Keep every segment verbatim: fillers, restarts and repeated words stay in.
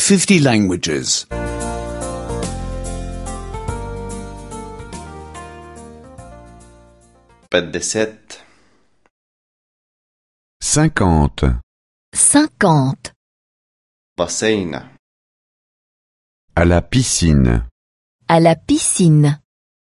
fifty languages. петдесет, cinquante, cinquante. басейна, à la piscine. À la piscine.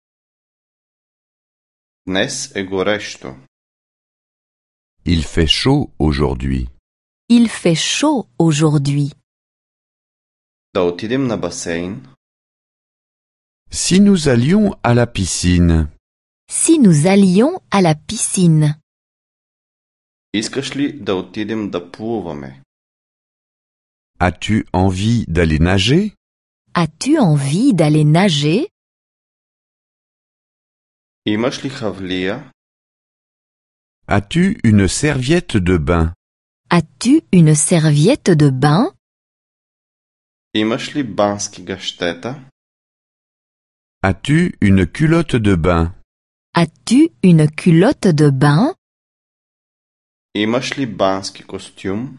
днес е горещо. Il fait chaud aujourd'hui. Il fait chaud aujourd'hui. Да отидем на басейн. Si nous allions à la piscine, Si nous allions à la piscine. Искаш ли да отидем да плуваме? as-tu envie d'aller nager? As-tu envie d'aller nager? Имаш ли хавлия? As-tu une serviette de bain? As-tu une serviette de bain? Имаш ли бански гащета? As-tu une culotte de bain? As-tu une culotte de bain? Имаш ли бански костюм?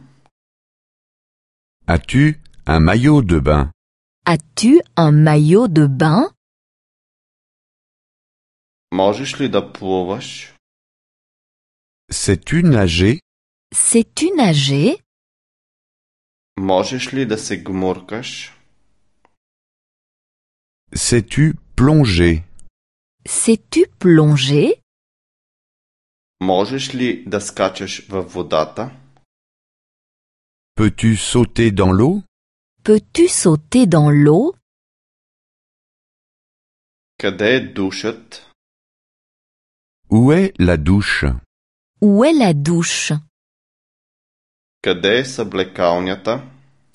As-tu un maillot de bain? As-tu un maillot de bain? Можеш ли да плуваш? Sais-tu nager? Sais-tu nager? Можеш ли да се гмуркаш? Sais-tu plonger? Sais-tu plonger? Можеш ли да скачаш във водата? Peux-tu sauter dans l'eau? Peux-tu sauter dans l'eau? Къде е душът? Où est la douche? Où est la douche? Къде е съблекалнята?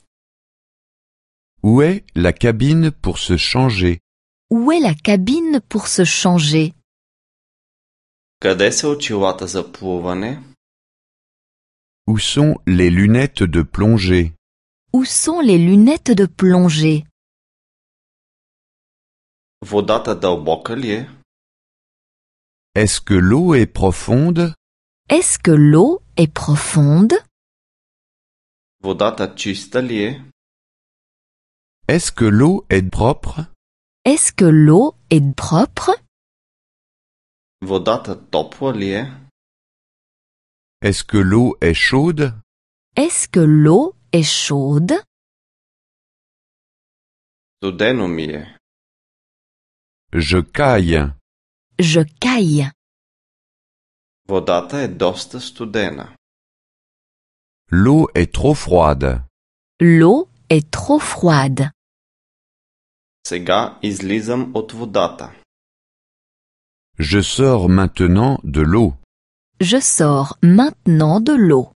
Où est la cabine pour se changer? Où est la cabine pour se changer? Къде са очилата за плуване? Où sont les lunettes de plongée? Où sont les lunettes de plongée? Водата дълбока ли е? Est-ce que l'eau est profonde? Est-ce que l'eau est profonde? Водата чиста ли е? Est-ce que l'eau est propre? Est-ce que l'eau est propre? Водата топла ли е? Est-ce que l'eau est chaude? Est-ce que l'eau est chaude? Студено ми е. Je caille. Je caille. Водата е доста студена. L'eau est trop froide. L'eau est trop froide. Сега излизам от водата. Je sors maintenant de l'eau. Je sors maintenant de l'eau.